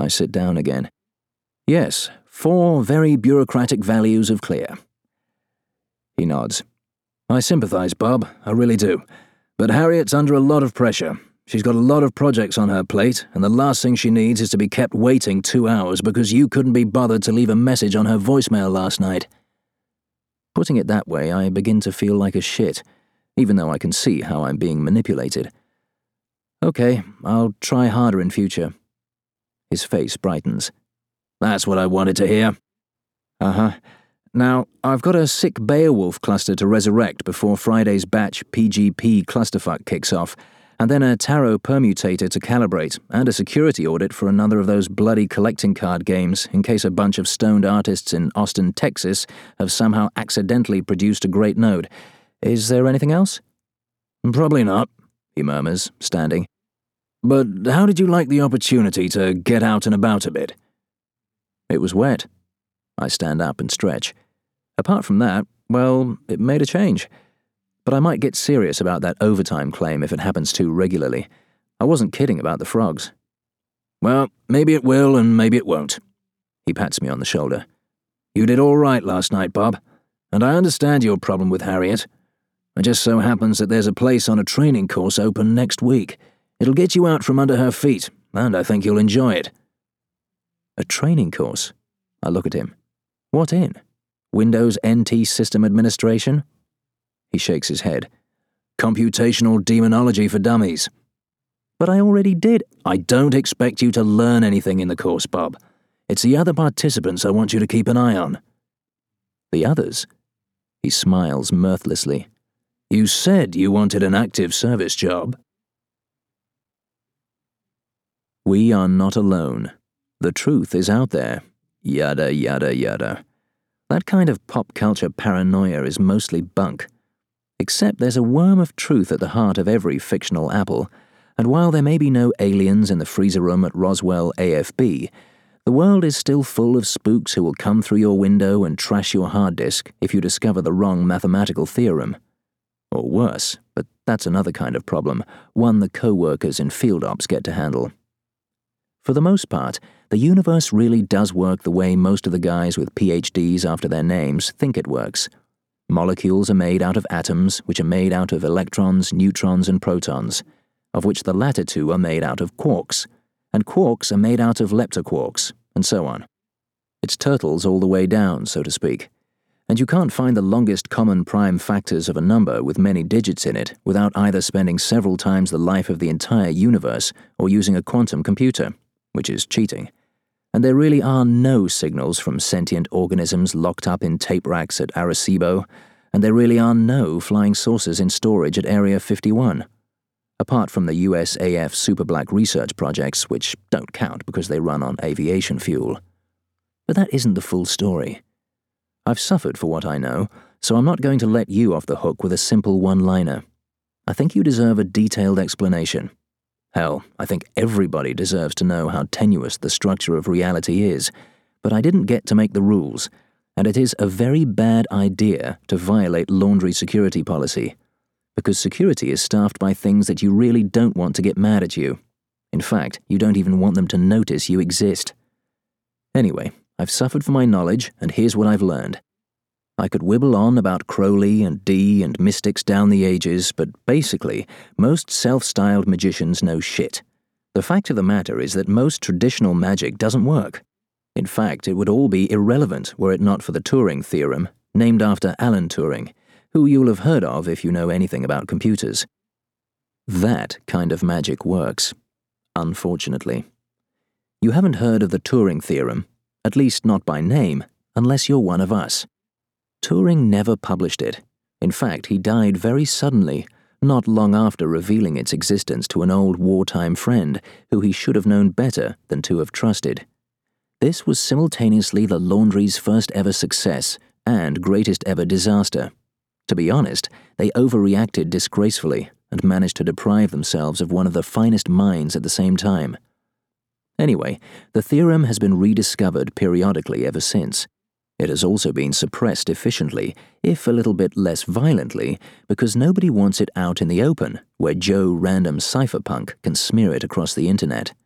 sit down again. Yes, 4 very bureaucratic values of clear. He nods. I sympathize, Bob, I really do. But Harriet's under a lot of pressure. She's got a lot of projects on her plate, and the last thing she needs is to be kept waiting 2 hours because you couldn't be bothered to leave a message on her voicemail last night. Putting it that way, I begin to feel like a shit, even though I can see how I'm being manipulated. Okay, I'll try harder in future. His face brightens. That's what I wanted to hear. Uh-huh. Now, I've got a sick Beowulf cluster to resurrect before Friday's batch PGP clusterfuck kicks off, and then a tarot permutator to calibrate, and a security audit for another of those bloody collecting card games in case a bunch of stoned artists in Austin, Texas have somehow accidentally produced a great node. Is there anything else? Probably not, he murmurs, standing. But how did you like the opportunity to get out and about a bit? It was wet. I stand up and stretch. Apart from that, well, it made a change. But I might get serious about that overtime claim if it happens too regularly. I wasn't kidding about the frogs. Well, maybe it will and maybe it won't. He pats me on the shoulder. You did all right last night, Bob, and I understand your problem with Harriet. It just so happens that there's a place on a training course open next week. It'll get you out from under her feet, and I think you'll enjoy it. A training course? I look at him. What in? Windows NT System Administration? He shakes his head. Computational Demonology for Dummies. But I already did. I don't expect you to learn anything in the course, Bob. It's the other participants I want you to keep an eye on. The others? He smiles mirthlessly. You said you wanted an active service job. We are not alone. The truth is out there. Yada, yada, yada. That kind of pop culture paranoia is mostly bunk. Except there's a worm of truth at the heart of every fictional apple, and while there may be no aliens in the freezer room at Roswell AFB, the world is still full of spooks who will come through your window and trash your hard disk if you discover the wrong mathematical theorem. Or worse, but that's another kind of problem, one the co-workers in field ops get to handle. For the most part, the universe really does work the way most of the guys with PhDs after their names think it works. Molecules are made out of atoms, which are made out of electrons, neutrons, and protons, of which the latter two are made out of quarks, and quarks are made out of leptoquarks, and so on. It's turtles all the way down, so to speak. And you can't find the longest common prime factors of a number with many digits in it without either spending several times the life of the entire universe or using a quantum computer, which is cheating. And there really are no signals from sentient organisms locked up in tape racks at Arecibo, and there really are no flying saucers in storage at Area 51. Apart from the USAF Superblack research projects, which don't count because they run on aviation fuel. But that isn't the full story. I've suffered for what I know, so I'm not going to let you off the hook with a simple one-liner. I think you deserve a detailed explanation. Hell, I think everybody deserves to know how tenuous the structure of reality is, but I didn't get to make the rules, and it is a very bad idea to violate laundry security policy, because security is staffed by things that you really don't want to get mad at you. In fact, you don't even want them to notice you exist. Anyway, I've suffered for my knowledge, and here's what I've learned. I could wibble on about Crowley and Dee and mystics down the ages, but basically, most self-styled magicians know shit. The fact of the matter is that most traditional magic doesn't work. In fact, it would all be irrelevant were it not for the Turing theorem, named after Alan Turing, who you'll have heard of if you know anything about computers. That kind of magic works, unfortunately. You haven't heard of the Turing theorem, at least not by name, unless you're one of us. Turing never published it. In fact, he died very suddenly, not long after revealing its existence to an old wartime friend who he should have known better than to have trusted. This was simultaneously the laundry's first ever success and greatest ever disaster. To be honest, they overreacted disgracefully and managed to deprive themselves of one of the finest minds at the same time. Anyway, the theorem has been rediscovered periodically ever since. It has also been suppressed efficiently, if a little bit less violently, because nobody wants it out in the open, where Joe Random Cypherpunk can smear it across the internet.